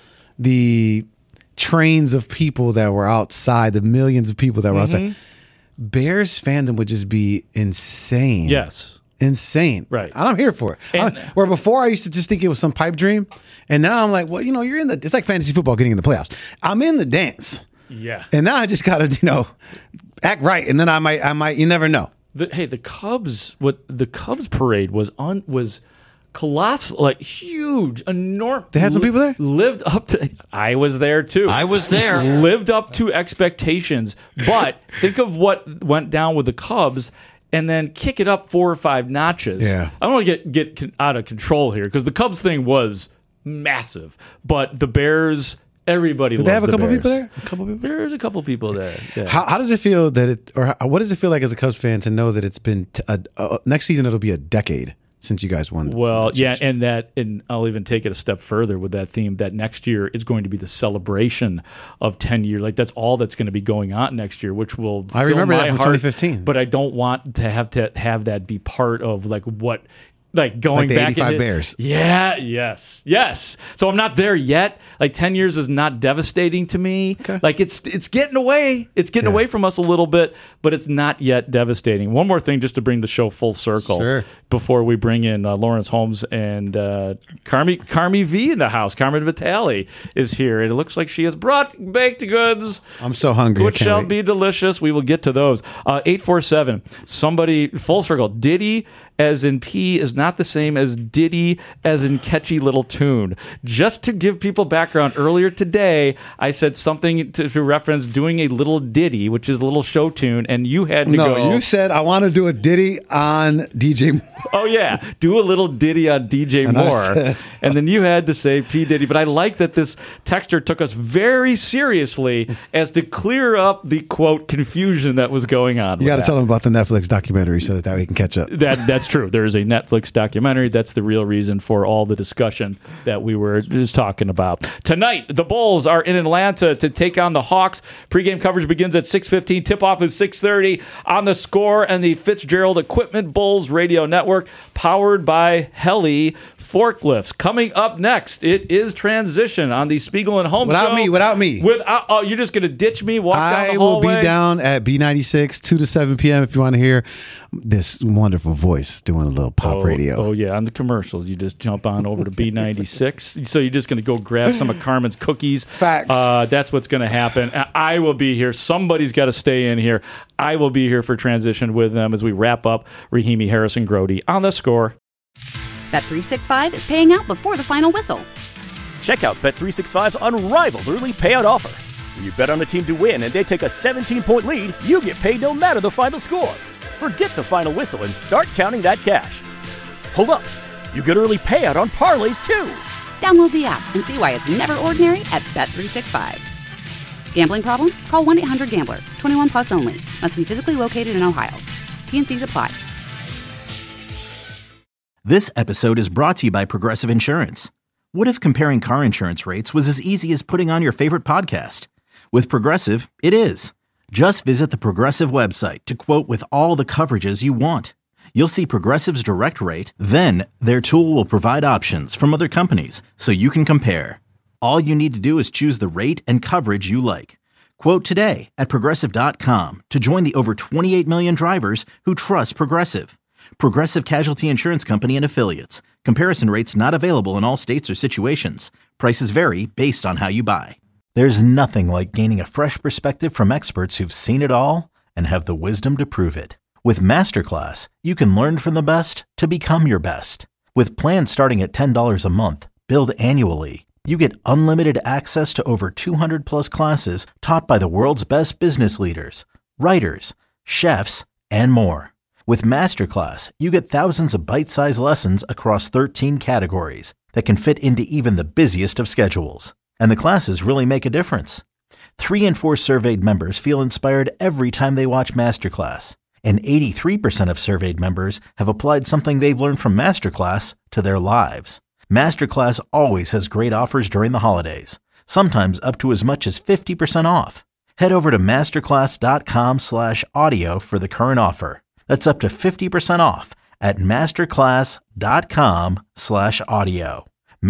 the trains of people that were outside, the millions of people that were outside. Bears fandom would just be insane. Yes. Insane. Right. And I'm here for it. Where before I used to just think it was some pipe dream. And now I'm like, well, you're in it's like fantasy football getting in the playoffs. I'm in the dance. Yeah. And now I just got to, act right. And then I might, you never know. The Cubs parade was colossal, huge, enormous. They had some people there? Lived up to, I was there too. I was there. Lived up to expectations. But think of what went down with the Cubs and then kick it up 4 or 5 notches. Yeah. I don't want to get out of control here because the Cubs thing was massive. But the Bears, everybody loves the Bears. Did they have a couple people there? A couple people? There's a couple people there. Yeah. How does it feel what does it feel like as a Cubs fan to know that it's been, next season it'll be a decade since you guys won? Well, yeah, and I'll even take it a step further with that theme that next year is going to be the celebration of 10 years. That's all that's going to be going on next year, which will I remember that from 2015. But I don't want to have that be part of what going the back 85 Bears. Yeah, yes. So I'm not there yet. 10 years is not devastating to me. Okay. It's getting away. It's getting away from us a little bit, but it's not yet devastating. One more thing just to bring the show full circle before we bring in Lawrence Holmes and Carmi V in the house. Carmen Vitale is here. And it looks like she has brought baked goods. I'm so hungry. Which shall be delicious. We will get to those. 847, somebody, full circle, Diddy as in P is not the same as Diddy as in catchy little tune. Just to give people background, earlier today, I said something to reference doing a little ditty, which is a little show tune, and you had to go. No, you said, I want to do a ditty on DJ Moore. Oh, yeah. Do a little ditty on DJ Moore. And then you had to say P. Diddy. But I like that this texter took us very seriously as to clear up the, quote, confusion that was going on. You got to tell him about the Netflix documentary so that we can catch up. That's true. There is a Netflix documentary. That's the real reason for all the discussion that we were just talking about. Tonight, the Bulls are in Atlanta to take on the Hawks. Pre-game coverage begins at 6:15. Tip-off is 6:30 on The Score and the Fitzgerald Equipment Bulls Radio Network, powered by Heli Forklifts. Coming up next, it is Transition on the Spiegel and Holmes Show. Without me. You're just going to ditch me, walk down the hallway? I will be down at B96, 2 to 7 p.m. if you want to hear this wonderful voice doing a little pop radio. Oh, yeah. On the commercials, you just jump on over to B96. So you're just going to go grab some of Carmen's cookies. Facts. That's what's going to happen. I will be here. Somebody's got to stay in here. I will be here for Transition with them as we wrap up Rahimi Harrison Grody on The Score. Bet365 is paying out before the final whistle. Check out Bet365's unrivaled early payout offer. When you bet on a team to win and they take a 17-point lead, you get paid no matter the final score. Forget the final whistle and start counting that cash. Hold up. You get early payout on parlays, too. Download the app and see why it's never ordinary at Bet365. Gambling problem? Call 1-800-GAMBLER. 21 plus only. Must be physically located in Ohio. T&Cs apply. This episode is brought to you by Progressive Insurance. What if comparing car insurance rates was as easy as putting on your favorite podcast? With Progressive, it is. Just visit the Progressive website to quote with all the coverages you want. You'll see Progressive's direct rate, then their tool will provide options from other companies so you can compare. All you need to do is choose the rate and coverage you like. Quote today at Progressive.com to join the over 28 million drivers who trust Progressive. Progressive Casualty Insurance Company and Affiliates. Comparison rates not available in all states or situations. Prices vary based on how you buy. There's nothing like gaining a fresh perspective from experts who've seen it all and have the wisdom to prove it. With Masterclass, you can learn from the best to become your best. With plans starting at $10 a month, billed annually, you get unlimited access to over 200 plus classes taught by the world's best business leaders, writers, chefs, and more. With Masterclass, you get thousands of bite-sized lessons across 13 categories that can fit into even the busiest of schedules. And the classes really make a difference. 3 in 4 surveyed members feel inspired every time they watch Masterclass. And 83% of surveyed members have applied something they've learned from Masterclass to their lives. Masterclass always has great offers during the holidays, sometimes up to as much as 50% off. Head over to masterclass.com/audio for the current offer. That's up to 50% off at masterclass.com/audio.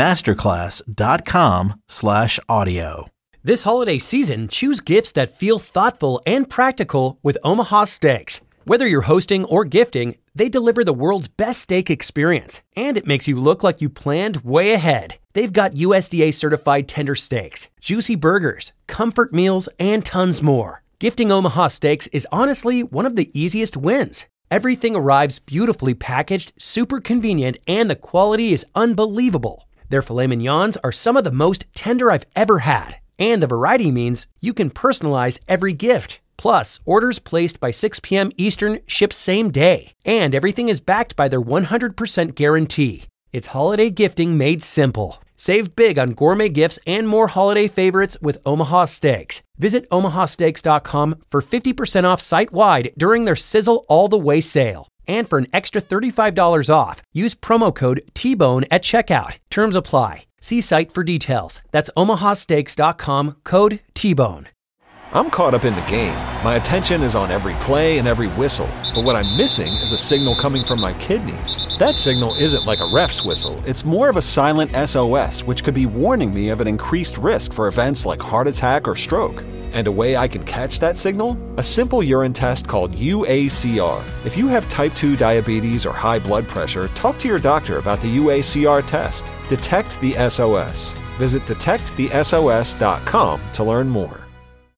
masterclass.com/audio. This holiday season, choose gifts that feel thoughtful and practical with Omaha Steaks. Whether you're hosting or gifting, they deliver the world's best steak experience, and it makes you look like you planned way ahead. They've got USDA certified tender steaks, juicy burgers, comfort meals, and tons more. Gifting Omaha Steaks is honestly one of the easiest wins. Everything arrives beautifully packaged, super convenient, and the quality is unbelievable. Their filet mignons are some of the most tender I've ever had, and the variety means you can personalize every gift. Plus, orders placed by 6 p.m. Eastern ship same day, and everything is backed by their 100% guarantee. It's holiday gifting made simple. Save big on gourmet gifts and more holiday favorites with Omaha Steaks. Visit omahasteaks.com for 50% off site-wide during their Sizzle All the Way sale. And for an extra $35 off, use promo code TBONE at checkout. Terms apply. See site for details. That's omahasteaks.com, code TBONE. I'm caught up in the game. My attention is on every play and every whistle. But what I'm missing is a signal coming from my kidneys. That signal isn't like a ref's whistle. It's more of a silent SOS, which could be warning me of an increased risk for events like heart attack or stroke. And a way I can catch that signal? A simple urine test called UACR. If you have type 2 diabetes or high blood pressure, talk to your doctor about the UACR test. Detect the SOS. Visit detectthesos.com to learn more.